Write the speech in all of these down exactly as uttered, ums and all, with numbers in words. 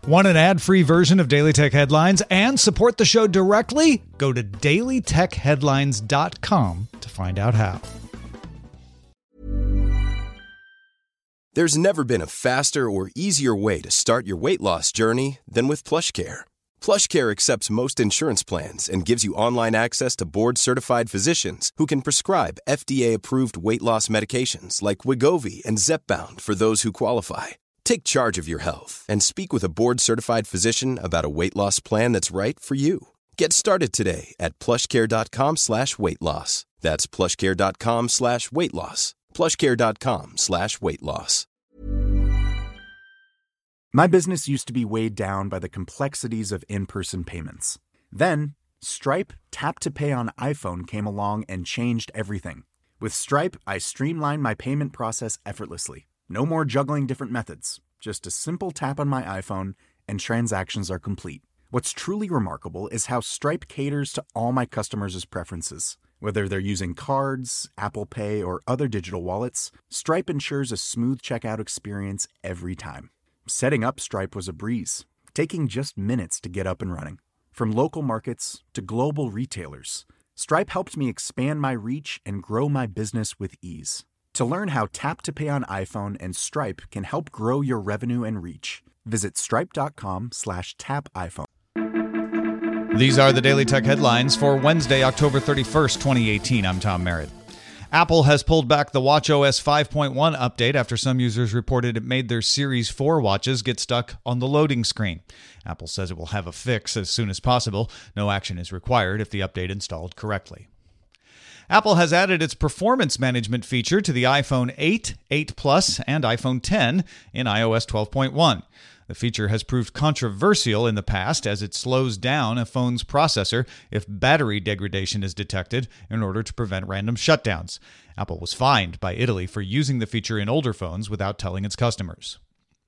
Want an ad-free version of Daily Tech Headlines and support the show directly? Go to daily tech headlines dot com to find out how. There's never been a faster or easier way to start your weight loss journey than with PlushCare. PlushCare accepts most insurance plans and gives you online access to board-certified physicians who can prescribe F D A-approved weight loss medications like Wegovy and Zepbound for those who qualify. Take charge of your health and speak with a board-certified physician about a weight loss plan that's right for you. Get started today at plushcare.com slash weight loss. That's plushcare.com slash weight loss. plushcare.com slash weight loss. My business used to be weighed down by the complexities of in-person payments. Then, Stripe Tap to Pay on iPhone came along and changed everything. With Stripe, I streamlined my payment process effortlessly. No more juggling different methods. Just a simple tap on my iPhone and transactions are complete. What's truly remarkable is how Stripe caters to all my customers' preferences. Whether they're using cards, Apple Pay, or other digital wallets, Stripe ensures a smooth checkout experience every time. Setting up Stripe was a breeze, taking just minutes to get up and running. From local markets to global retailers, Stripe helped me expand my reach and grow my business with ease. To learn how Tap to Pay on iPhone and Stripe can help grow your revenue and reach, visit stripe.com slash tap iPhone. These are the Daily Tech Headlines for Wednesday, October thirty-first, twenty eighteen. I'm Tom Merritt. Apple has pulled back the watchOS five point one update after some users reported it made their Series four watches get stuck on the loading screen. Apple says it will have a fix as soon as possible. No action is required if the update installed correctly. Apple has added its performance management feature to the iPhone eight, eight Plus, and iPhone ten in iOS twelve point one. The feature has proved controversial in the past as it slows down a phone's processor if battery degradation is detected in order to prevent random shutdowns. Apple was fined by Italy for using the feature in older phones without telling its customers.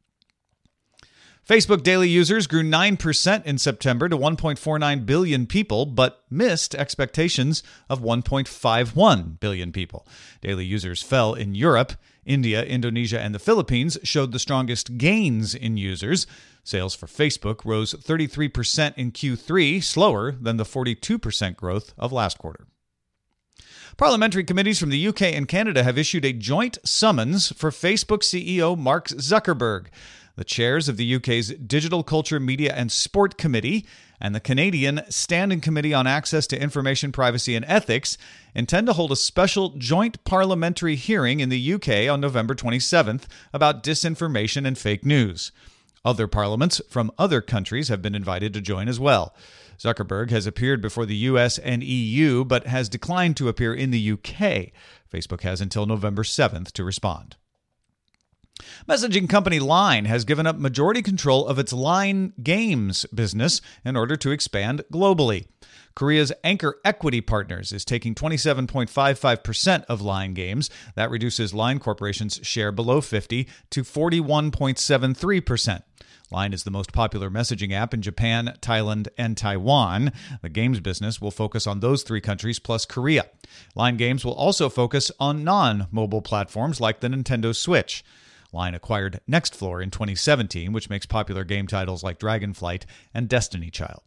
Facebook daily users grew nine percent in September to one point four nine billion people, but missed expectations of one point five one billion people. Daily users fell in Europe. India, Indonesia, and the Philippines showed the strongest gains in users. Sales for Facebook rose thirty-three percent in Q three, slower than the forty-two percent growth of last quarter. Parliamentary committees from the U K and Canada have issued a joint summons for Facebook C E O Mark Zuckerberg. The chairs of the U K's Digital Culture, Media and Sport Committee and the Canadian Standing Committee on Access to Information, Privacy and Ethics intend to hold a special joint parliamentary hearing in the U K on November twenty-seventh about disinformation and fake news. Other parliaments from other countries have been invited to join as well. Zuckerberg has appeared before the U S and E U, but has declined to appear in the U K. Facebook has until November seventh to respond. Messaging company Line has given up majority control of its Line Games business in order to expand globally. Korea's Anchor Equity Partners is taking twenty-seven point five five percent of Line Games. That reduces Line Corporation's share below fifty to forty-one point seven three percent. Line is the most popular messaging app in Japan, Thailand, and Taiwan. The games business will focus on those three countries plus Korea. Line Games will also focus on non-mobile platforms like the Nintendo Switch. Line acquired Nextfloor in twenty seventeen, which makes popular game titles like Dragonflight and Destiny Child.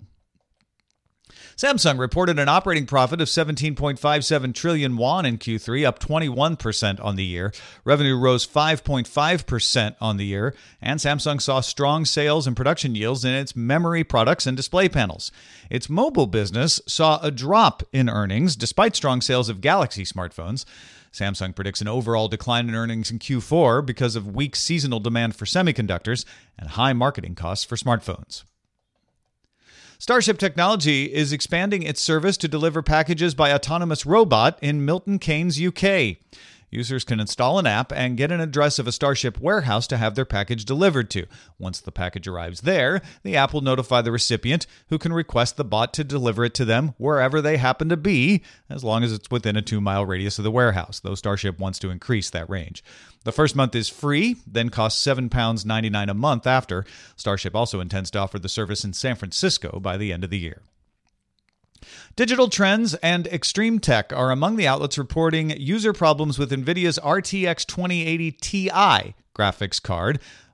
Samsung reported an operating profit of seventeen point five seven trillion won in Q three, up twenty-one percent on the year. Revenue rose five point five percent on the year, and Samsung saw strong sales and production yields in its memory products and display panels. Its mobile business saw a drop in earnings despite strong sales of Galaxy smartphones. Samsung predicts an overall decline in earnings in Q four because of weak seasonal demand for semiconductors and high marketing costs for smartphones. Starship Technology is expanding its service to deliver packages by autonomous robot in Milton Keynes, U K. Users can install an app and get an address of a Starship warehouse to have their package delivered to. Once the package arrives there, the app will notify the recipient, who can request the bot to deliver it to them wherever they happen to be, as long as it's within a two-mile radius of the warehouse, though Starship wants to increase that range. The first month is free, then costs seven pounds ninety-nine a month after. Starship also intends to offer the service in San Francisco by the end of the year. Digital Trends and Extreme Tech are among the outlets reporting user problems with NVIDIA's R T X twenty eighty Ti graphics card.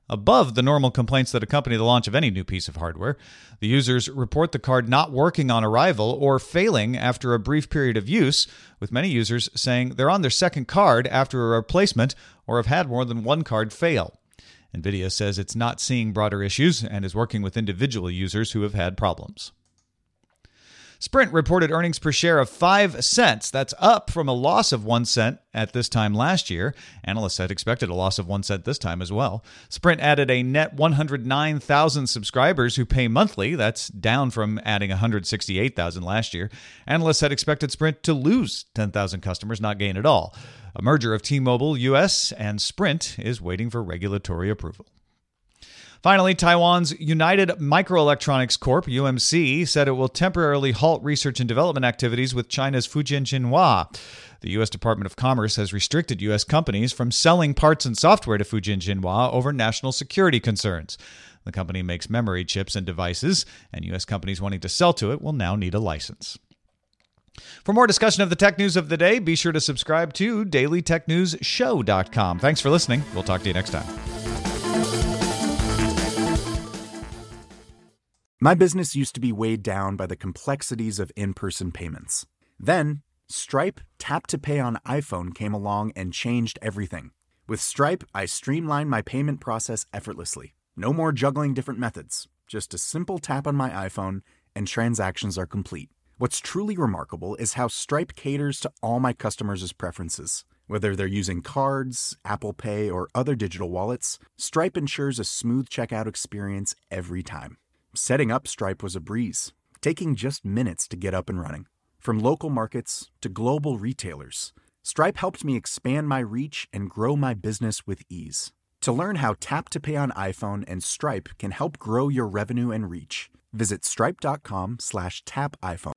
above the normal complaints that accompany the launch of any new piece of hardware. The users report the card not working on arrival or failing after a brief period of use, with many users saying they're on their second card after a replacement or have had more than one card fail. NVIDIA says it's not seeing broader issues and is working with individual users who have had problems. Sprint reported earnings per share of five cents. That's up from a loss of one cent at this time last year. Analysts had expected a loss of one cent this time as well. Sprint added a net one hundred nine thousand subscribers who pay monthly. That's down from adding one hundred sixty-eight thousand last year. Analysts had expected Sprint to lose ten thousand customers, not gain at all. A merger of T-Mobile U S and Sprint is waiting for regulatory approval. Finally, Taiwan's United Microelectronics Corp, U M C, said it will temporarily halt research and development activities with China's Fujian Jinhua. The U S Department of Commerce has restricted U S companies from selling parts and software to Fujian Jinhua over national security concerns. The company makes memory chips and devices, and U S companies wanting to sell to it will now need a license. For more discussion of the tech news of the day, be sure to subscribe to daily tech news show dot com. Thanks for listening. We'll talk to you next time. My business used to be weighed down by the complexities of in-person payments. Then, Stripe Tap to Pay on iPhone came along and changed everything. With Stripe, I streamlined my payment process effortlessly. No more juggling different methods. Just a simple tap on my iPhone and transactions are complete. What's truly remarkable is how Stripe caters to all my customers' preferences. Whether they're using cards, Apple Pay, or other digital wallets, Stripe ensures a smooth checkout experience every time. Setting up Stripe was a breeze, taking just minutes to get up and running. From local markets to global retailers, Stripe helped me expand my reach and grow my business with ease. To learn how Tap to Pay on iPhone and Stripe can help grow your revenue and reach, visit stripe.com slash tap iPhone.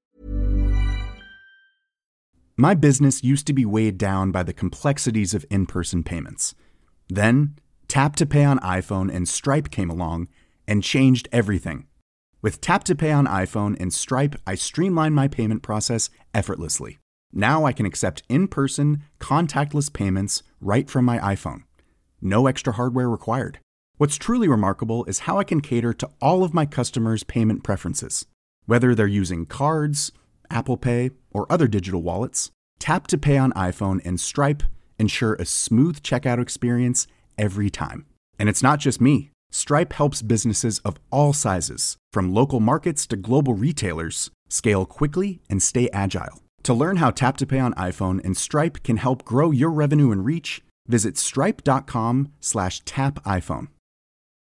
My business used to be weighed down by the complexities of in-person payments. Then, Tap to Pay on iPhone and Stripe came along and changed everything. With Tap to Pay on iPhone and Stripe, I streamlined my payment process effortlessly. Now I can accept in-person, contactless payments right from my iPhone. No extra hardware required. What's truly remarkable is how I can cater to all of my customers' payment preferences. Whether they're using cards, Apple Pay, or other digital wallets, Tap to Pay on iPhone and Stripe ensure a smooth checkout experience every time. And it's not just me. Stripe helps businesses of all sizes, from local markets to global retailers, scale quickly and stay agile. To learn how Tap to Pay on iPhone and Stripe can help grow your revenue and reach, visit stripe.com slash tap iPhone.